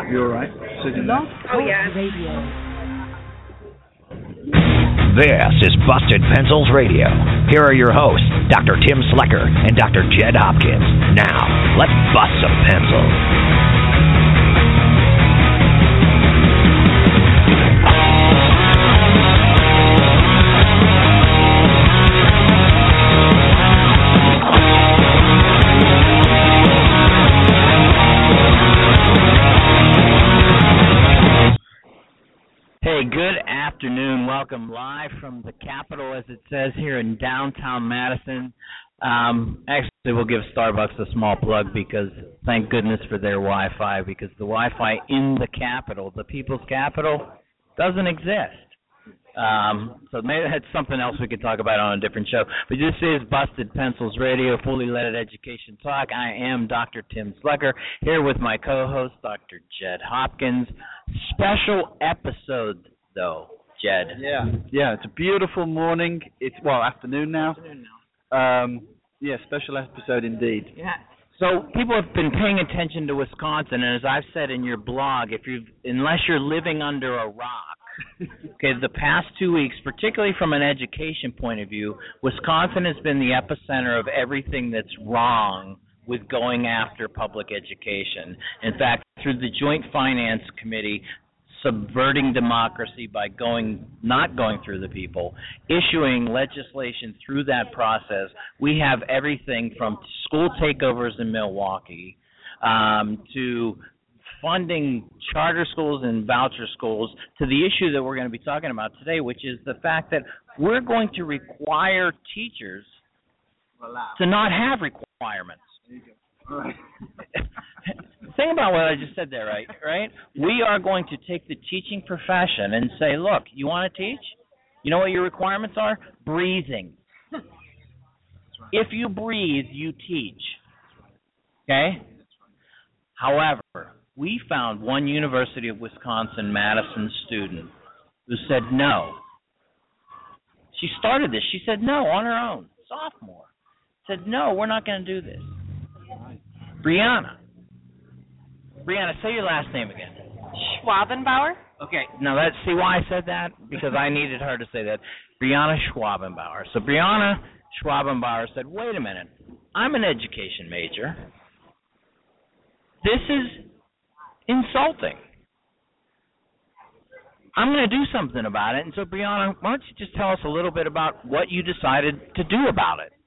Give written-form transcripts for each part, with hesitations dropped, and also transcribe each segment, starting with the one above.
You all right? Sitting there? Oh, yeah. This is Busted Pencils Radio. Here are your hosts, Dr. Tim Slecker and Dr. Jed Hopkins. Now, let's bust some pencils. Hey, good afternoon. Welcome live from the Capitol, as it says here in downtown Madison. Actually, we'll give Starbucks a small plug because thank goodness for their Wi-Fi, because the Wi-Fi in the Capitol, the People's Capital, doesn't exist. So maybe that's something else we could talk about on a different show. But this is Busted Pencils Radio, fully leaded education talk. I am Dr. Tim Slecker, here with my co-host, Dr. Jed Hopkins. Special episode, though, Jed. Yeah, it's a beautiful morning. It's, afternoon now. Special episode indeed. Yeah. So people have been paying attention to Wisconsin, and as I've said in your blog, unless you're living under a rock, okay, the past 2 weeks, particularly from an education point of view, Wisconsin has been the epicenter of everything that's wrong with going after public education. In fact, through the Joint Finance Committee, subverting democracy by not going through the people, issuing legislation through that process, we have everything from school takeovers in Milwaukee to funding charter schools and voucher schools, to the issue that we're going to be talking about today, which is the fact that we're going to require teachers to not have requirements. All right. Think about what I just said there, right? We are going to take the teaching profession and say, look, you want to teach? You know what your requirements are? Breathing. If you breathe, you teach. Okay? However, we found one University of Wisconsin-Madison student who said no. She started this. She said no on her own, sophomore. Said, no, we're not going to do this. Brianna, say your last name again. Schwabenbauer? Okay, now see why I said that? Because I needed her to say that. Brianna Schwabenbauer. So Brianna Schwabenbauer said, wait a minute, I'm an education major. This is insulting. I'm going to do something about it. And so, Brianna, why don't you just tell us a little bit about what you decided to do about it?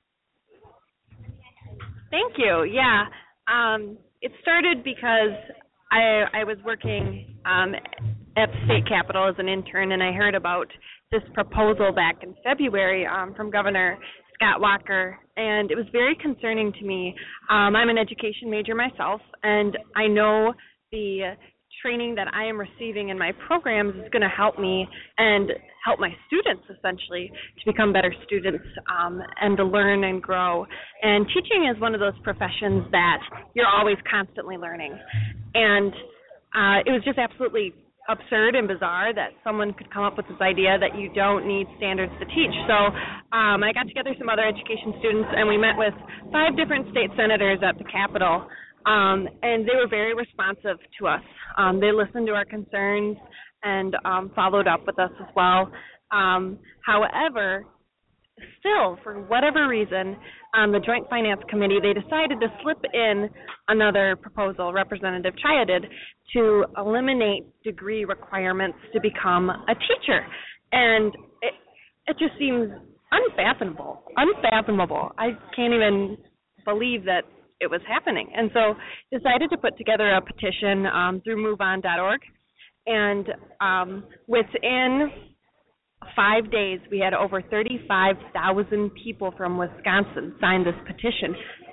Thank you. Yeah. It started because I was working at the state capitol as an intern, and I heard about this proposal back in February from Governor Scott Walker, and it was very concerning to me. I'm an education major myself, and I know the training that I am receiving in my programs is going to help me and help my students, essentially, to become better students and to learn and grow. And teaching is one of those professions that you're always constantly learning. And it was just absolutely absurd and bizarre that someone could come up with this idea that you don't need standards to teach. So I got together some other education students, and we met with 5 different state senators at the Capitol. And they were very responsive to us. They listened to our concerns and followed up with us as well. However, still, for whatever reason, the Joint Finance Committee, they decided to slip in another proposal, Representative Chaya did, to eliminate degree requirements to become a teacher. And it just seems unfathomable. I can't even believe that it was happening. And so decided to put together a petition through MoveOn.org. And within 5 days, we had over 35,000 people from Wisconsin sign this petition.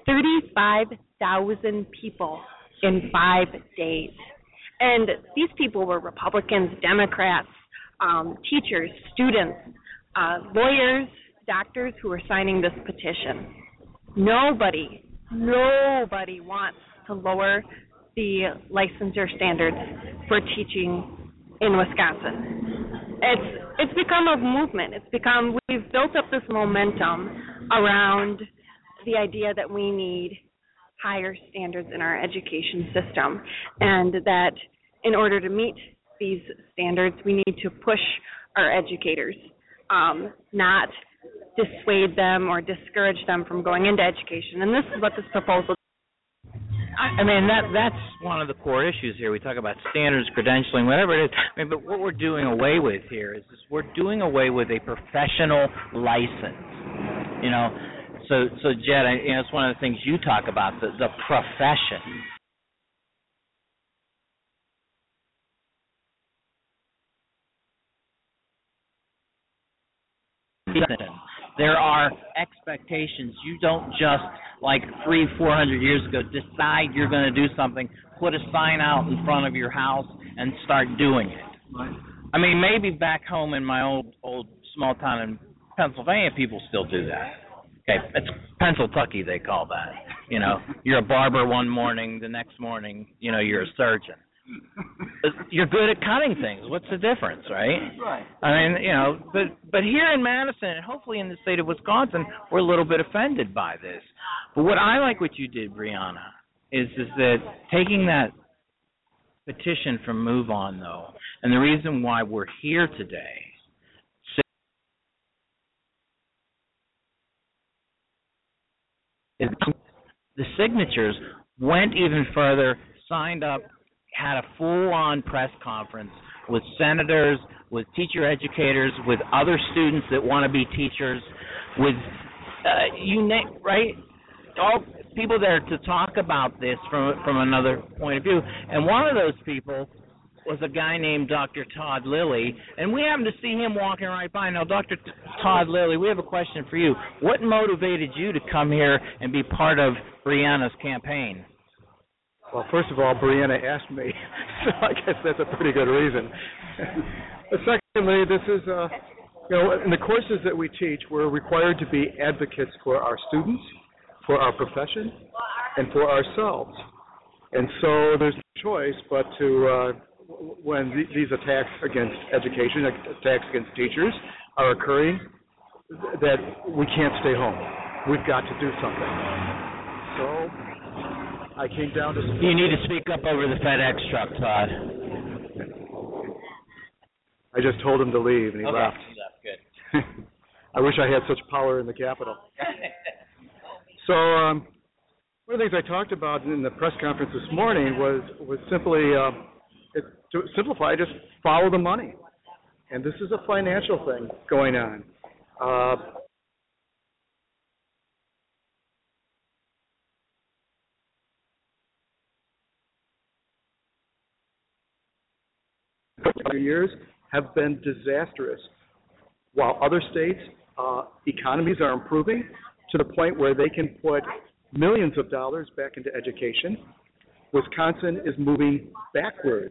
35,000 people in 5 days. And these people were Republicans, Democrats, teachers, students, lawyers, doctors who were signing this petition. Nobody wants to lower the licensure standards for teaching in Wisconsin. It's become a movement. We've built up this momentum around the idea that we need higher standards in our education system, and that in order to meet these standards, we need to push our educators, not dissuade them or discourage them from going into education. And this is what this proposal. I mean, that's one of the core issues here. We talk about standards, credentialing, whatever it is. I mean, but what we're doing away with here is we're doing away with a professional license. You know, so Jed, it's one of the things you talk about, the profession. There are expectations. You don't just, like 300-400 years ago, decide you're going to do something, put a sign out in front of your house, and start doing it. Right. I mean, maybe back home in my old small town in Pennsylvania, people still do that. Okay, it's Pennsyltucky, they call that. You know, you're a barber one morning, the next morning, you're a surgeon. You're good at cutting things. What's the difference, right? Right. I mean, but here in Madison, and hopefully in the state of Wisconsin, we're a little bit offended by this. But what I like what you did, Brianna, is that taking that petition from Move On, though, and the reason why we're here today, the signatures went even further, signed up, had a full-on press conference with senators, with teacher educators, with other students that want to be teachers, with right? All people there to talk about this from another point of view. And one of those people was a guy named Dr. Todd Lilly, and we happened to see him walking right by. Now, Dr. Todd Lilly, we have a question for you. What motivated you to come here and be part of Brianna's campaign? Well, first of all, Brianna asked me, so I guess that's a pretty good reason. But secondly, this is, in the courses that we teach, we're required to be advocates for our students, for our profession, and for ourselves. And so there's no choice but to, when these attacks against education, attacks against teachers are occurring, that we can't stay home. We've got to do something. So I came down to... You need to speak up over the FedEx truck, Todd. I just told him to leave, and he left. He left, good. I wish I had such power in the Capitol. So one of the things I talked about in the press conference this morning was simply, to simplify, just follow the money. And this is a financial thing going on. Years have been disastrous. While other states' economies are improving to the point where they can put millions of dollars back into education, Wisconsin is moving backwards.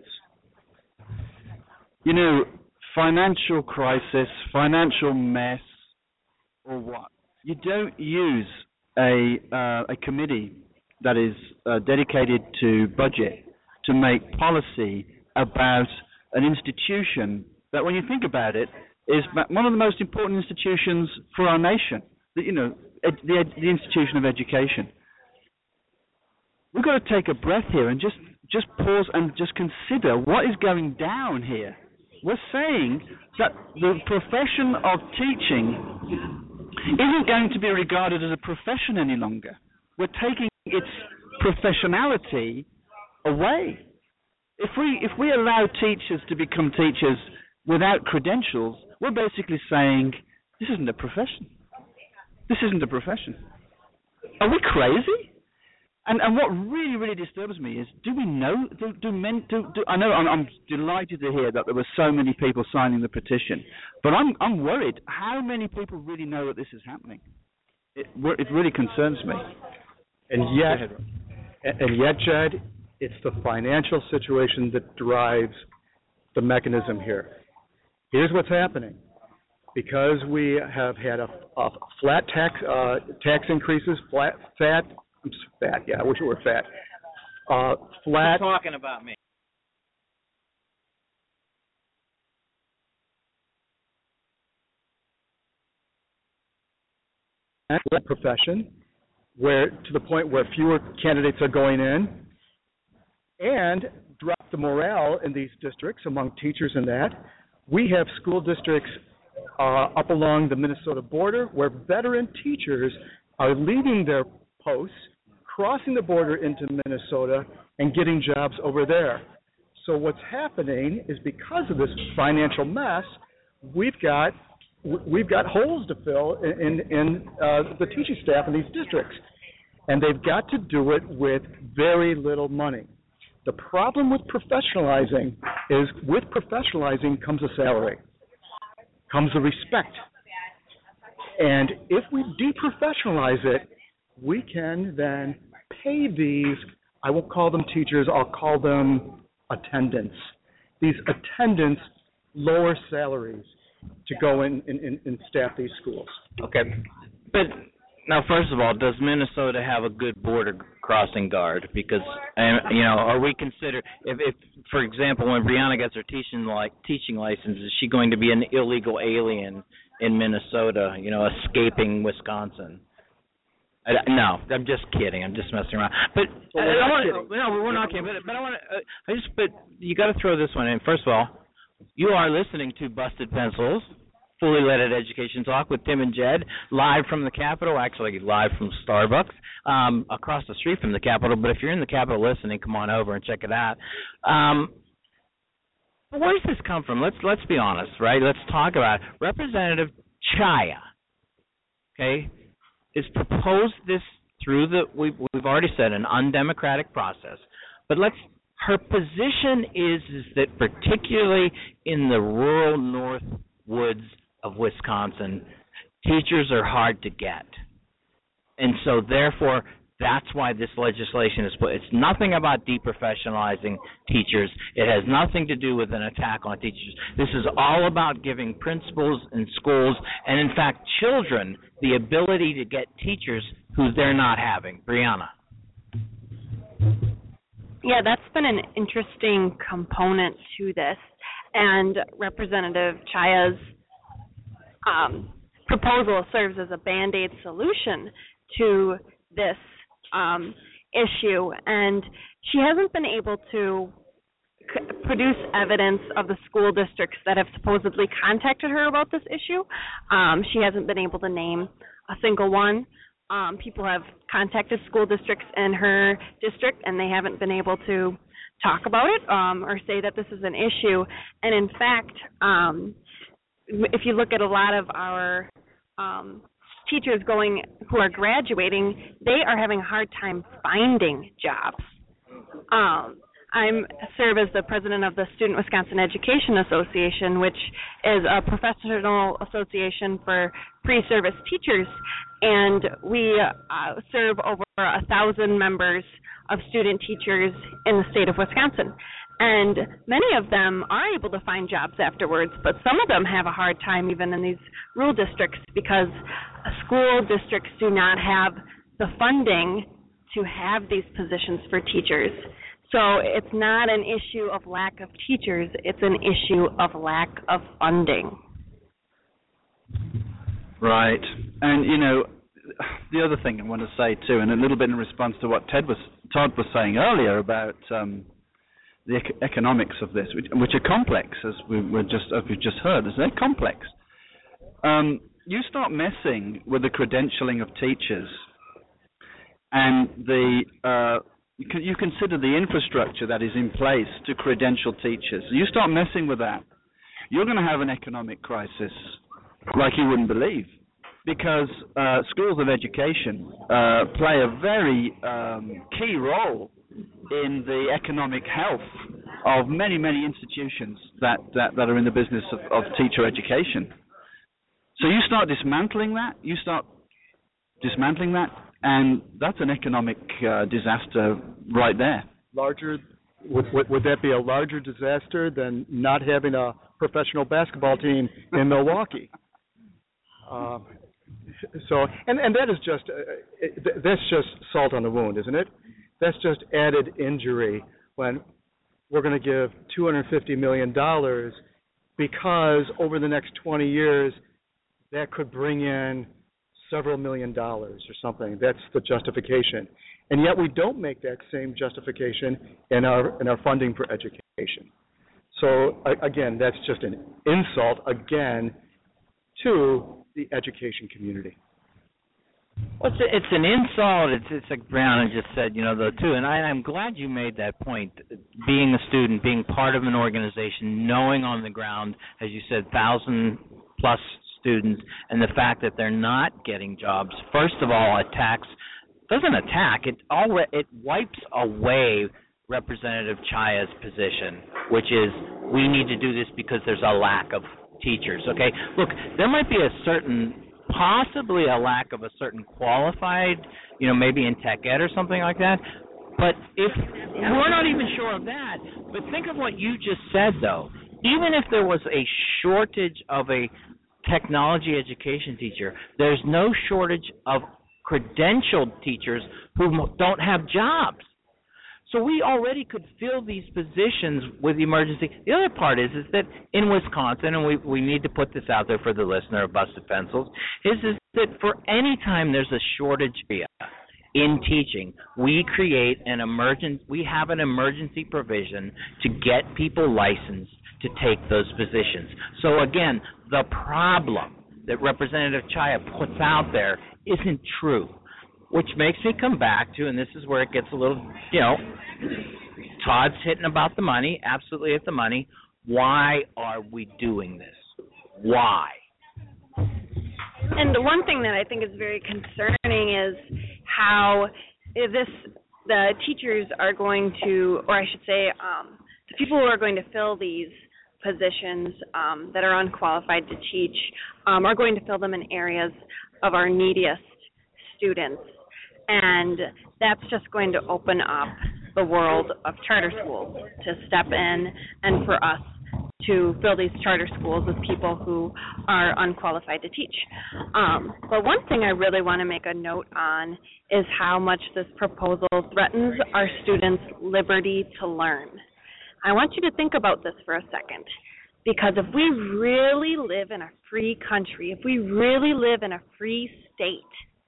Financial crisis, financial mess, or what? You don't use a committee that is dedicated to budget to make policy about an institution that, when you think about it, is one of the most important institutions for our nation, the institution of education. We've got to take a breath here and just pause and just consider what is going down here. We're saying that the profession of teaching isn't going to be regarded as a profession any longer. We're taking its professionality away. If we allow teachers to become teachers without credentials, we're basically saying this isn't a profession. This isn't a profession. Are we crazy? And what really, really disturbs me is, do we know? I know I'm delighted to hear that there were so many people signing the petition, but I'm worried. How many people really know that this is happening? It really concerns me. And yet, Jed, it's the financial situation that drives the mechanism here. Here's what's happening. Because we have had a flat tax increases, fat. Yeah, I wish it were fat. Flat. You're talking about me. Profession, where to the point where fewer candidates are going in, and drop the morale in these districts among teachers and that. We have school districts up along the Minnesota border where veteran teachers are leaving their posts, crossing the border into Minnesota, and getting jobs over there. So what's happening is because of this financial mess, we've got holes to fill in the teaching staff in these districts, and they've got to do it with very little money. The problem with professionalizing is with professionalizing comes a salary, comes a respect. And if we deprofessionalize it, we can then pay these, I won't call them teachers, I'll call them attendants. These attendants lower salaries to go in staff these schools. Okay. But now, first of all, does Minnesota have a good border crossing guard? Because, are we considered, if for example, when Brianna gets her teaching license, is she going to be an illegal alien in Minnesota, escaping Wisconsin? No, I'm just kidding. I'm just messing around. But we're not kidding. But I want to. But you got to throw this one in. First of all, you are listening to Busted Pencils, Fully Loaded Education Talk with Tim and Jed, live from the Capitol, actually live from Starbucks, across the street from the Capitol. But if you're in the Capitol listening, come on over and check it out. Where does this come from? Let's be honest, right? Let's talk about it. Representative Chaya, okay, is proposed this through we've already said an undemocratic process. But her position is that particularly in the rural north woods of Wisconsin, teachers are hard to get. And so therefore, that's why this legislation is put. It's nothing about deprofessionalizing teachers. It has nothing to do with an attack on teachers. This is all about giving principals and schools, and in fact children, the ability to get teachers who they're not having. Brianna. Yeah, that's been an interesting component to this. And Representative Chaya's proposal serves as a Band-Aid solution to this issue. And she hasn't been able to produce evidence of the school districts that have supposedly contacted her about this issue. She hasn't been able to name a single one. People have contacted school districts in her district, and they haven't been able to talk about it or say that this is an issue. And in fact, if you look at a lot of our teachers who are graduating, they are having a hard time finding jobs. I serve as the president of the Student Wisconsin Education Association, which is a professional association for pre-service teachers, and we serve over 1,000 members of student teachers in the state of Wisconsin. And many of them are able to find jobs afterwards, but some of them have a hard time even in these rural districts because school districts do not have the funding to have these positions for teachers. So it's not an issue of lack of teachers, it's an issue of lack of funding. Right. And, the other thing I want to say, too, and a little bit in response to what Todd was saying earlier about the economics of this, which are complex, as we've just heard. They're complex. You start messing with the credentialing of teachers and you consider the infrastructure that is in place to credential teachers. You start messing with that, you're going to have an economic crisis like you wouldn't believe, because schools of education play a very key role in the economic health of many, many institutions that are in the business of teacher education. So you start dismantling that, and that's an economic disaster right there. Larger, would that be a larger disaster than not having a professional basketball team in Milwaukee? So, and that is that's just salt on the wound, isn't it? That's just added injury when we're going to give $250 million because over the next 20 years that could bring in several $1 million or something. That's the justification. And yet we don't make that same justification in our funding for education. So again, that's just an insult again to the education community. Well, it's an insult. It's like Brown just said, though, too. And I'm glad you made that point. Being a student, being part of an organization, knowing on the ground, as you said, 1,000-plus students, and the fact that they're not getting jobs, first of all, it wipes away Representative Chaya's position, which is we need to do this because there's a lack of teachers, okay? Look, there might be possibly a lack of a certain qualified, maybe in tech ed or something like that, but if we're not even sure of that, but think of what you just said, though. Even if there was a shortage of a technology education teacher, there's no shortage of credentialed teachers who don't have jobs. So we already could fill these positions with emergency. The other part is that in Wisconsin, and we need to put this out there for the listener of Busted Pencils, is that for any time there's a shortage in teaching, we have an emergency provision to get people licensed to take those positions. So again, the problem that Representative Chaya puts out there isn't true, which makes me come back to, and this is where it gets a little, Todd's hitting about the money, absolutely at the money. Why are we doing this? Why? And the one thing that I think is very concerning is how the teachers are going to, or I should say, the people who are going to fill these positions that are unqualified to teach are going to fill them in areas of our neediest students. And that's just going to open up the world of charter schools to step in and for us to fill these charter schools with people who are unqualified to teach. But one thing I really want to make a note on is how much this proposal threatens our students' liberty to learn. I want you to think about this for a second, because if we really live in a free country, if we really live in a free state,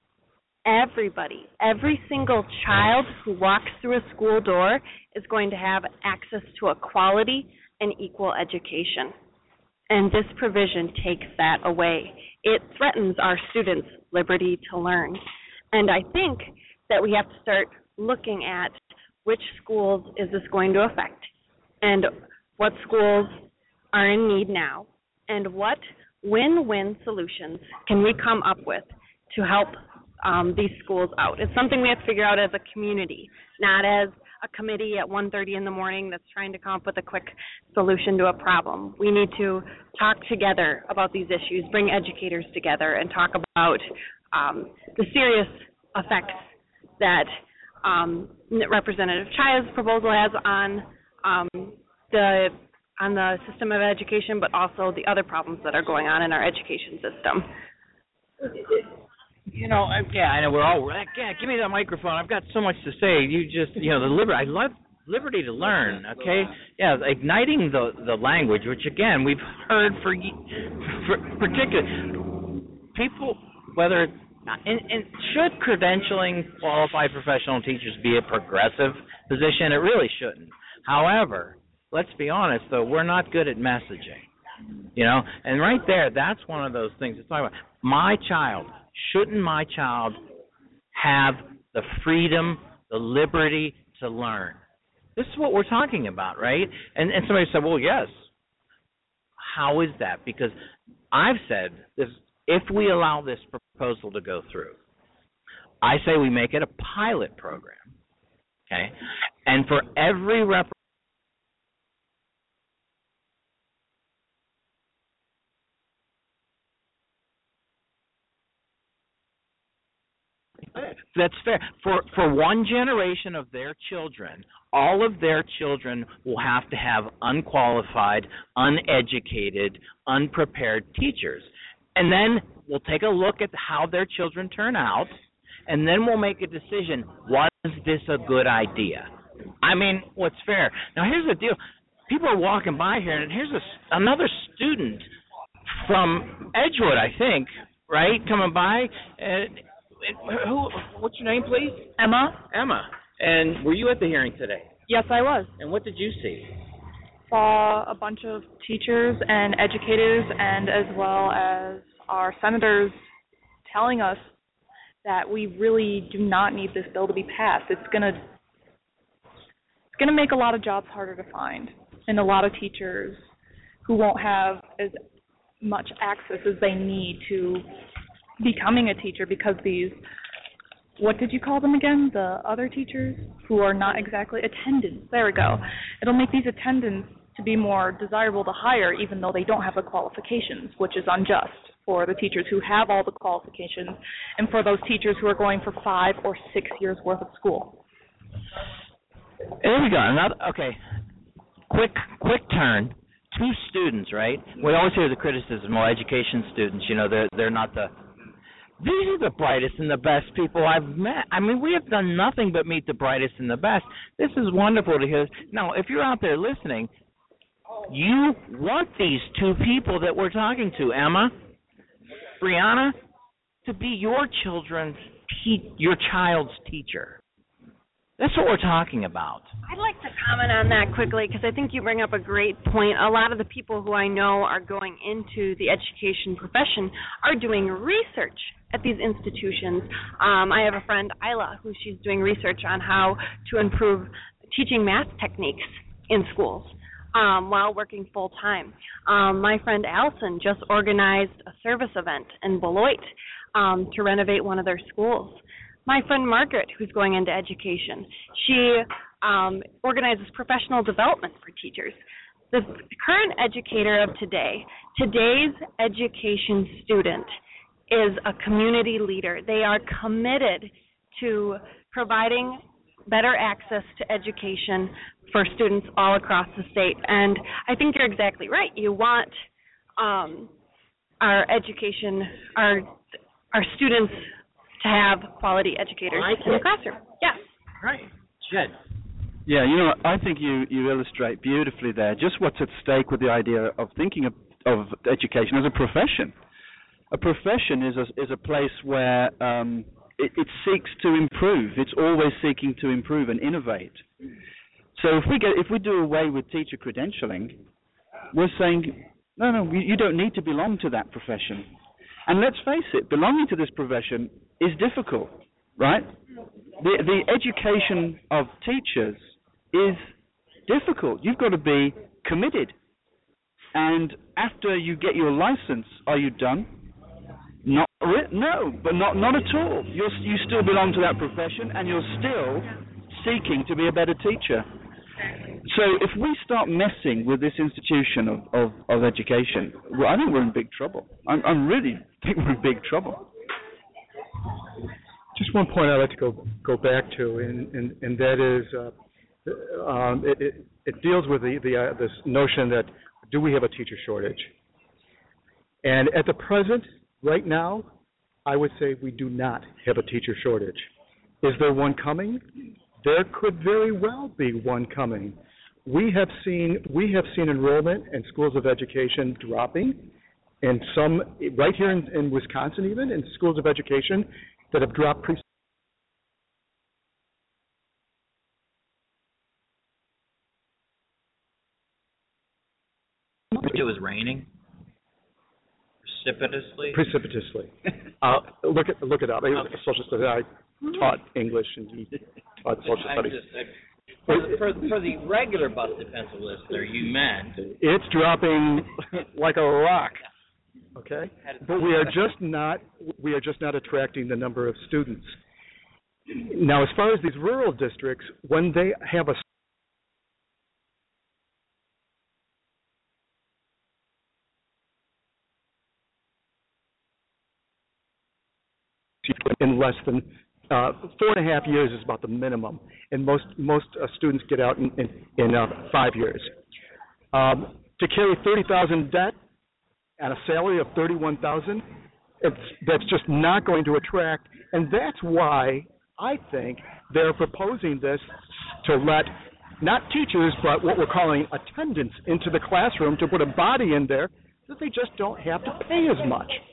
every single child who walks through a school door is going to have access to a quality and equal education. And this provision takes that away. It threatens our students' liberty to learn. And I think that we have to start looking at which schools is this going to affect, and what schools are in need now, and what win-win solutions can we come up with to help these schools out. It's something we have to figure out as a community, not as a committee at 1:30 in the morning that's trying to come up with a quick solution to a problem. We need to talk together about these issues, bring educators together, and talk about the serious effects that Representative Chaya's proposal has on the system of education, but also the other problems that are going on in our education system. I know we're all, give me that microphone. I've got so much to say. You just, I love liberty to learn, okay? Yeah, igniting the language, which, again, we've heard for particularly people, whether, and should credentialing qualified professional teachers be a progressive position? It really shouldn't. However, let's be honest, though, we're not good at messaging, and right there, that's one of those things to talk about. Shouldn't my child have the freedom, the liberty to learn? This is what we're talking about, right? And somebody said, well, yes. How is that? Because I've said this, if we allow this proposal to go through, I say we make it a pilot program, okay? And for every that's fair. For one generation of their children, all of their children will have to have unqualified, uneducated, unprepared teachers. And then we'll take a look at how their children turn out, and then we'll make a decision, was this a good idea? I mean, what's fair? Now, here's the deal. People are walking by here, and here's another student from Edgewood, I think, right, coming by. What's your name, please? Emma. Emma. And were you at the hearing today? Yes, I was. And what did you see? Saw a bunch of teachers and educators, and as well as our senators telling us that we really do not need this bill to be passed. It's gonna make a lot of jobs harder to find, and a lot of teachers who won't have as much access as they need to becoming a teacher, because these, what did you call them again? The other teachers who are not exactly attendants. There we go. It'll make these attendants to be more desirable to hire, even though they don't have the qualifications, which is unjust for the teachers who have all the qualifications and for those teachers who are going for 5 or 6 years worth of school. There we go. Okay. Quick turn. 2 students, right? We always hear the criticism, well, education students, they're not the... These are the brightest and the best people I've met. I mean, we have done nothing but meet the brightest and the best. This is wonderful to hear. Now, if you're out there listening, you want these 2 people that we're talking to, Emma, Brianna, to be your child's teacher. That's what we're talking about. I'd like to comment on that quickly because I think you bring up a great point. A lot of the people who I know are going into the education profession are doing research at these institutions. I have a friend, Isla, who she's doing research on how to improve teaching math techniques in schools while working full-time. My friend Allison just organized a service event in Beloit to renovate one of their schools. My friend Margaret, who's going into education, she organizes professional development for teachers. The current educator of today's education student is a community leader. They are committed to providing better access to education for students all across the state. And I think you're exactly right. You want our students to have quality educators in the classroom. Yes. Right. Jed. Yeah, I think you illustrate beautifully there just what's at stake with the idea of thinking of education as a profession. A profession is a place where it seeks to improve. It's always seeking to improve and innovate. So if we do away with teacher credentialing, we're saying, no, you don't need to belong to that profession. And let's face it, belonging to this profession is difficult, right? The education of teachers is difficult. You've got to be committed. And after you get your license, are you done? No, but not at all. You still belong to that profession, and you're still seeking to be a better teacher. So if we start messing with this institution of education, well, I think we're in big trouble. I really think we're in big trouble. Just one point I'd like to go back to, and that is it deals with this notion that do we have a teacher shortage? And at the present, right now, I would say we do not have a teacher shortage. Is there one coming? There could very well be one coming. We have seen enrollment in schools of education dropping, and some right here in Wisconsin, even in schools of education that have dropped It was raining precipitously. Look it up. Social studies. I taught English and he taught social studies. For the regular busted pencil listener, you meant it's dropping like a rock. Okay, but we are just not attracting the number of students. Now, as far as these rural districts, when they have a in less than 4.5 years is about the minimum, and most students get out in 5 years. To carry $30,000 debt and a salary of $31,000, that's just not going to attract, and that's why I think they're proposing this to let not teachers, but what we're calling attendants into the classroom to put a body in there that they just don't have to pay as much.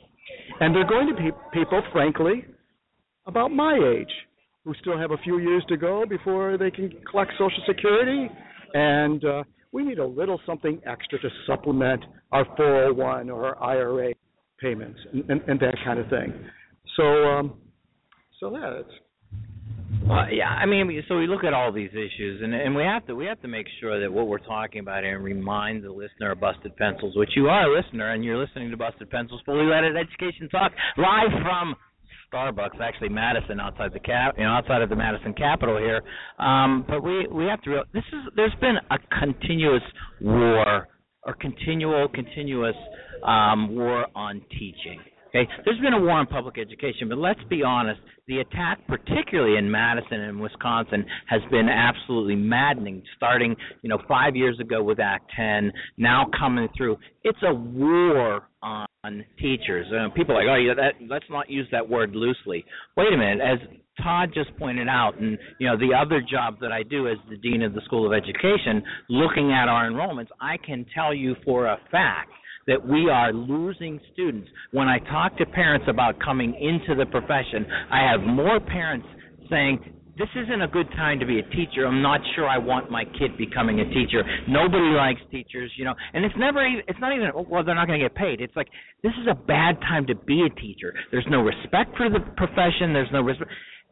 And they're going to be people, frankly, about my age, who still have a few years to go before they can collect Social Security. And we need a little something extra to supplement our 401 or our IRA payments and that kind of thing. So yeah, it's... Well, yeah, I mean, so we look at all these issues, and we have to make sure that what we're talking about here and remind the listener of Busted Pencils, which you are a listener, and you're listening to Busted Pencils, Fully Loaded Education Talk, live from Starbucks, actually Madison, outside of the Madison Capitol here. But we have to realize there's been a continuous war, or continuous war on teaching. Okay, there's been a war on public education, but let's be honest, the attack, particularly in Madison and Wisconsin, has been absolutely maddening, starting 5 years ago with Act 10, now coming through. It's a war on teachers. People are like, let's not use that word loosely. Wait a minute, as Todd just pointed out, and the other job that I do as the Dean of the School of Education, looking at our enrollments, I can tell you for a fact that we are losing students. When I talk to parents about coming into the profession, I have more parents saying, this isn't a good time to be a teacher. I'm not sure I want my kid becoming a teacher. Nobody likes teachers, and it's not even, well, they're not going to get paid. It's like, this is a bad time to be a teacher. There's no respect for the profession. There's no respect.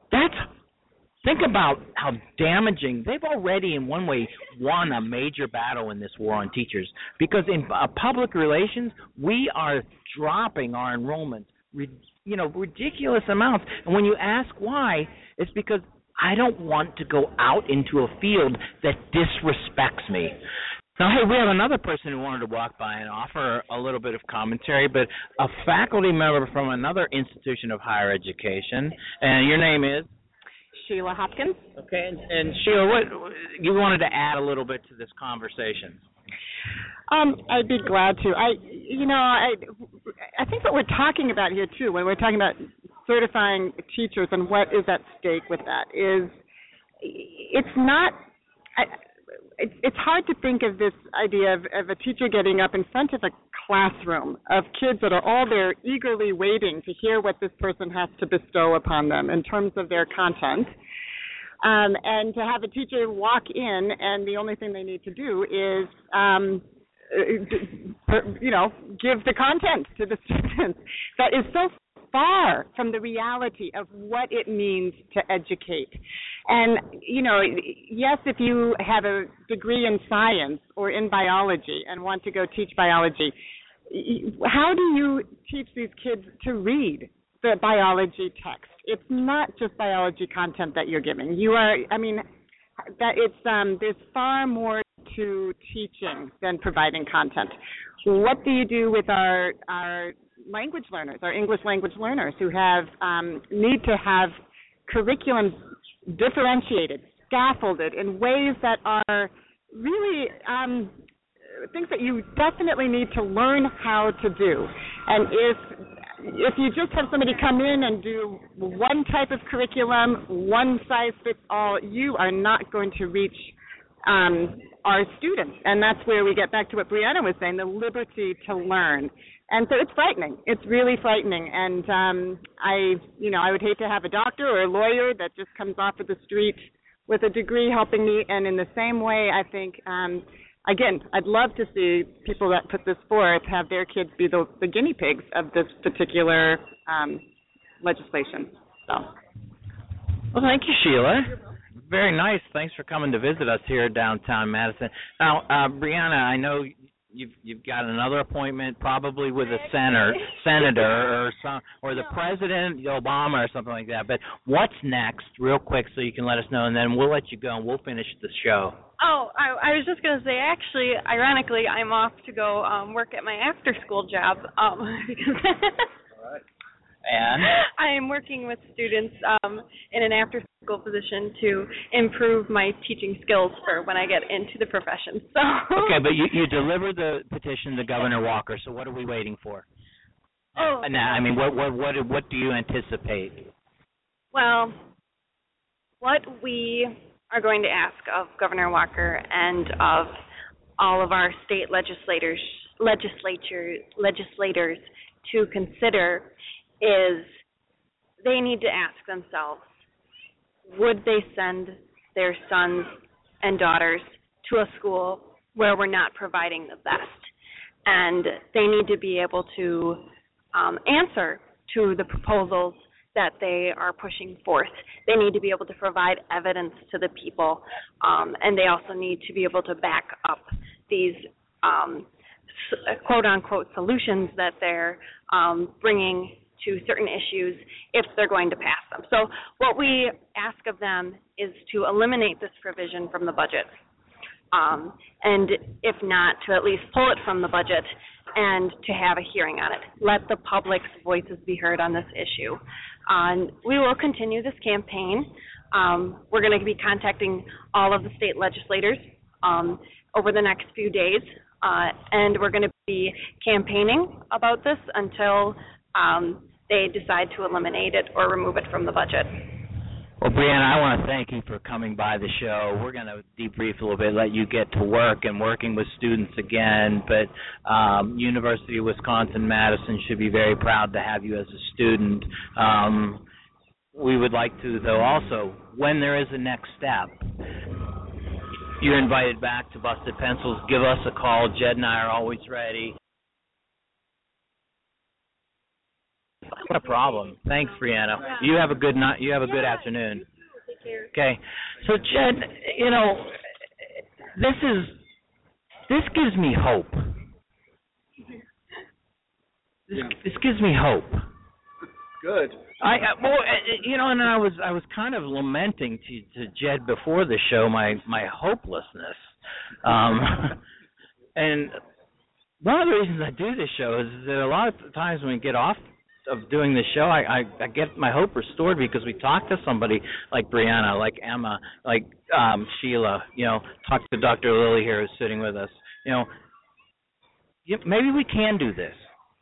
Think about how damaging. They've already, in one way, won a major battle in this war on teachers, because in public relations, we are dropping our enrollments, ridiculous amounts. And when you ask why, it's because I don't want to go out into a field that disrespects me. Now, hey, we have another person who wanted to walk by and offer a little bit of commentary, but a faculty member from another institution of higher education, and your name is? Sheila Hopkins. Okay, and Sheila, what you wanted to add a little bit to this conversation? I'd be glad to. I think what we're talking about here too, when we're talking about certifying teachers and what is at stake with that, is it's not. It's hard to think of this idea of a teacher getting up in front of a classroom of kids that are all there eagerly waiting to hear what this person has to bestow upon them in terms of their content, and to have a teacher walk in and the only thing they need to do is, give the content to the students. That is so far from the reality of what it means to educate. And, yes, if you have a degree in science or in biology and want to go teach biology, how do you teach these kids to read the biology text? It's not just biology content that you're giving. There's far more to teaching than providing content. What do you do with our language learners, our English language learners, who need to have curriculums differentiated, scaffolded in ways that are really things that you definitely need to learn how to do. And if you just have somebody come in and do one type of curriculum, one size fits all, you are not going to reach our students. And that's where we get back to what Brianna was saying, the liberty to learn. And so it's frightening. It's really frightening. And I would hate to have a doctor or a lawyer that just comes off of the street with a degree helping me. And in the same way, I think, again, I'd love to see people that put this forth have their kids be the guinea pigs of this particular legislation. So. Well, thank you, Sheila. Very nice. Thanks for coming to visit us here downtown Madison. Now, Brianna, I know you've got another appointment, probably with a senator or the president, Obama, or something like that. But what's next, real quick, so you can let us know, and then we'll let you go and we'll finish the show. Oh, I was just going to say, actually, ironically, I'm off to go work at my after-school job because And I'm working with students in an after-school position to improve my teaching skills for when I get into the profession. So. Okay, but you delivered the petition to Governor Walker, so what are we waiting for? Oh. Now, I mean, what do you anticipate? Well, what we are going to ask of Governor Walker and of all of our state legislators to consider is they need to ask themselves, would they send their sons and daughters to a school where we're not providing the best? And they need to be able to answer to the proposals that they are pushing forth. They need to be able to provide evidence to the people, and they also need to be able to back up these quote-unquote solutions that they're bringing to certain issues if they're going to pass them. So what we ask of them is to eliminate this provision from the budget, and if not, to at least pull it from the budget and to have a hearing on it. Let the public's voices be heard on this issue. We will continue this campaign. We're going to be contacting all of the state legislators over the next few days, and we're going to be campaigning about this until they decide to eliminate it or remove it from the budget. Well, Brianna, I want to thank you for coming by the show. We're going to debrief a little bit, let you get to work and working with students again, but University of Wisconsin-Madison should be very proud to have you as a student. We would like to, though, also, when there is a next step, you're invited back to Busted Pencils. Give us a call. Jed and I are always ready. What a problem. Thanks, Brianna. You have a good night. You have a good afternoon. Take care. Okay. So, Jed, this gives me hope. This gives me hope. Good. And I was kind of lamenting to Jed before the show my hopelessness. And one of the reasons I do this show is that a lot of times when we get off of doing the show, I get my hope restored because we talk to somebody like Brianna, like Emma, like Sheila, talk to Dr. Lily here who's sitting with us. Maybe we can do this.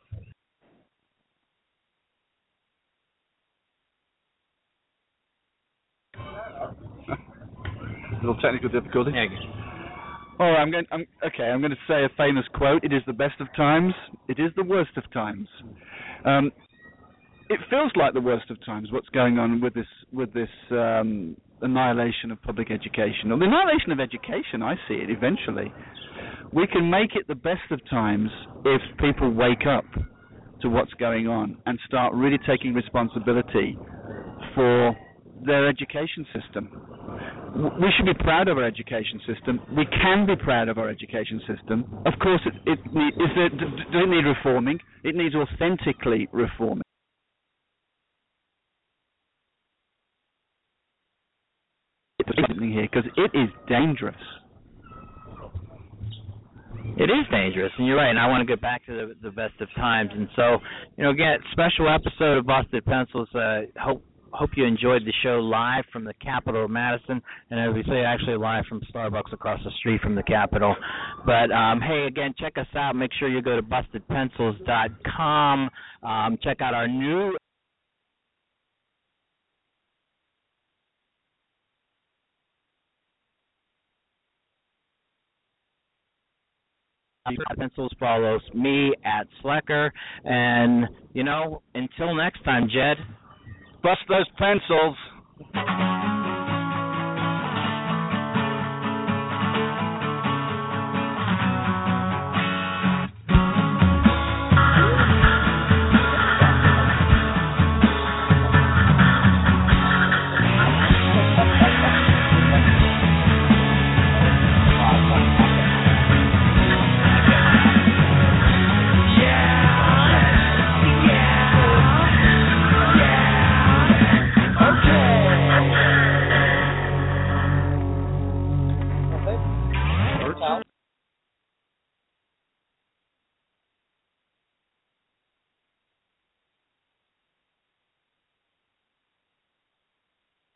Little technical difficulty. Yeah. I'm going to say a famous quote. It is the best of times. It is the worst of times. It feels like the worst of times. What's going on with this annihilation of public education, or the annihilation of education? I see it eventually. We can make it the best of times if people wake up to what's going on and start really taking responsibility for their education system. We should be proud of our education system. We can be proud of our education system. Of course, does it need reforming? It needs authentically reforming. Here, because it is dangerous. It is dangerous, and you're right, and I want to get back to the best of times. And so, again, special episode of Busted Pencils. Hope you enjoyed the show live from the Capitol of Madison, and as we say, actually live from Starbucks across the street from the Capitol. But, hey, again, check us out. Make sure you go to bustedpencils.com. Check out our new Pencils. Follows me at Slecker. And, until next time, Jed. Bust those pencils.